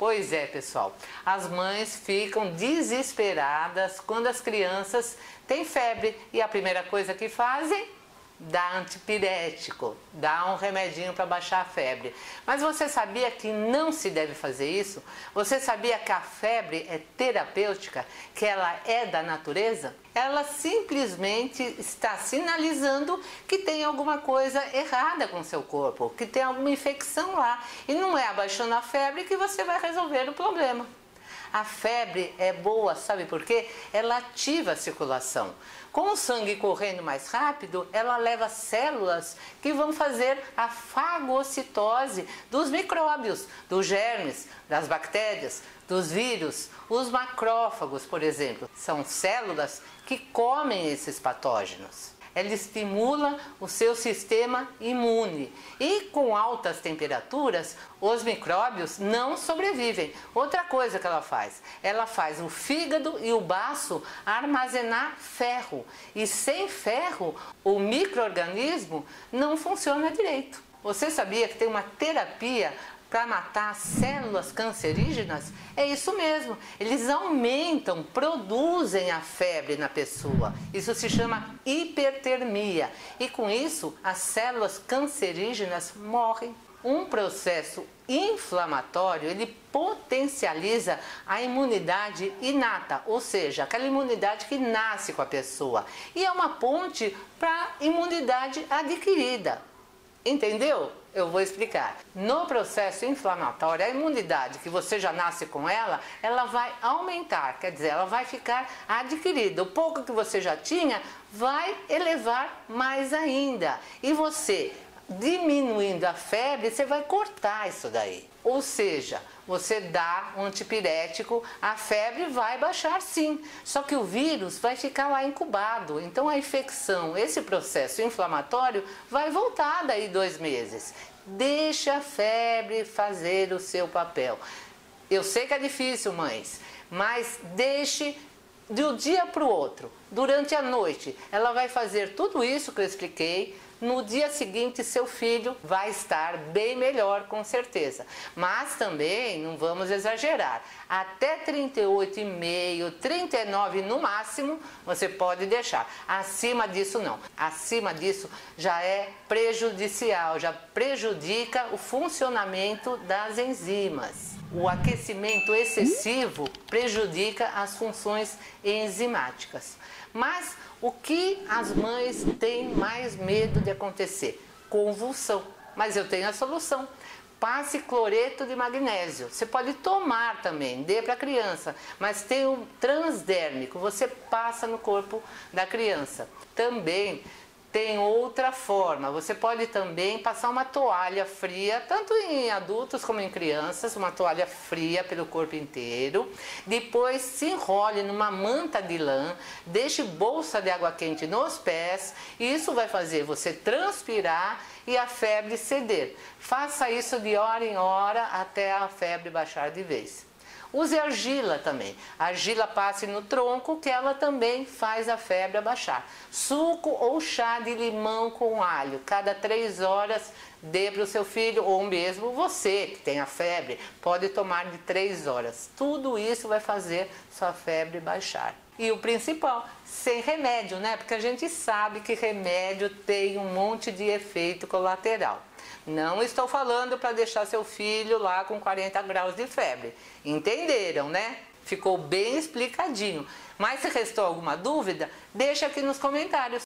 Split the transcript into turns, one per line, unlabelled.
Pois é, pessoal, as mães ficam desesperadas quando as crianças têm febre e a primeira coisa que fazem, dá antipirético, dá um remedinho para baixar a febre. Mas você sabia que não se deve fazer isso? Você sabia que a febre é terapêutica, que ela é da natureza? Ela simplesmente está sinalizando que tem alguma coisa errada com o seu corpo, que tem alguma infecção lá. E não é abaixando a febre que você vai resolver o problema. A febre é boa, sabe por quê? Ela ativa a circulação. Com o sangue correndo mais rápido, ela leva células que vão fazer a fagocitose dos micróbios, dos germes, das bactérias, dos vírus. Os macrófagos, por exemplo, são células que comem esses patógenos. Ela estimula o seu sistema imune e com altas temperaturas os micróbios não sobrevivem. Outra coisa que ela faz o fígado e o baço armazenar ferro e sem ferro o micro-organismo não funciona direito. Você sabia que tem uma terapia para matar células cancerígenas? É isso mesmo, eles aumentam, produzem a febre na pessoa. Isso se chama hipertermia e com isso as células cancerígenas morrem. Um processo inflamatório, ele potencializa a imunidade inata, ou seja, aquela imunidade que nasce com a pessoa. E é uma ponte para a imunidade adquirida. Entendeu? Eu vou explicar. No processo inflamatório, a imunidade que você já nasce com ela vai aumentar, quer dizer, ela vai ficar adquirida. O pouco que você já tinha vai elevar mais ainda. E você, diminuindo a febre, você vai cortar isso daí. Ou seja, você dá um antipirético, a febre vai baixar sim, só que o vírus vai ficar lá incubado. Então a infecção, esse processo inflamatório vai voltar daí 2 meses. Deixa a febre fazer o seu papel. Eu sei que é difícil, mães, mas deixe de um dia para o outro, durante a noite. Ela vai fazer tudo isso que eu expliquei. No dia seguinte, seu filho vai estar bem melhor, com certeza. Mas também não vamos exagerar. Até 38,5, 39 no máximo, você pode deixar. Acima disso, não. Acima disso já é prejudicial, já prejudica o funcionamento das enzimas. O aquecimento excessivo prejudica as funções enzimáticas. Mas o que as mães têm mais medo de acontecer? Convulsão. Mas eu tenho a solução. Passe cloreto de magnésio. Você pode tomar também, dê para a criança, mas tem um transdérmico, você passa no corpo da criança. Também tem outra forma, você pode também passar uma toalha fria, tanto em adultos como em crianças, uma toalha fria pelo corpo inteiro. Depois se enrole numa manta de lã, deixe bolsa de água quente nos pés, e isso vai fazer você transpirar e a febre ceder. Faça isso de hora em hora até a febre baixar de vez. Use argila também. A argila passe no tronco que ela também faz a febre abaixar. Suco ou chá de limão com alho. Cada 3 horas dê para o seu filho ou mesmo você que tem a febre. Pode tomar de 3 horas. Tudo isso vai fazer sua febre baixar. E o principal, sem remédio, né? Porque a gente sabe que remédio tem um monte de efeito colateral. Não estou falando para deixar seu filho lá com 40 graus de febre. Entenderam, né? Ficou bem explicadinho. Mas se restou alguma dúvida, deixa aqui nos comentários.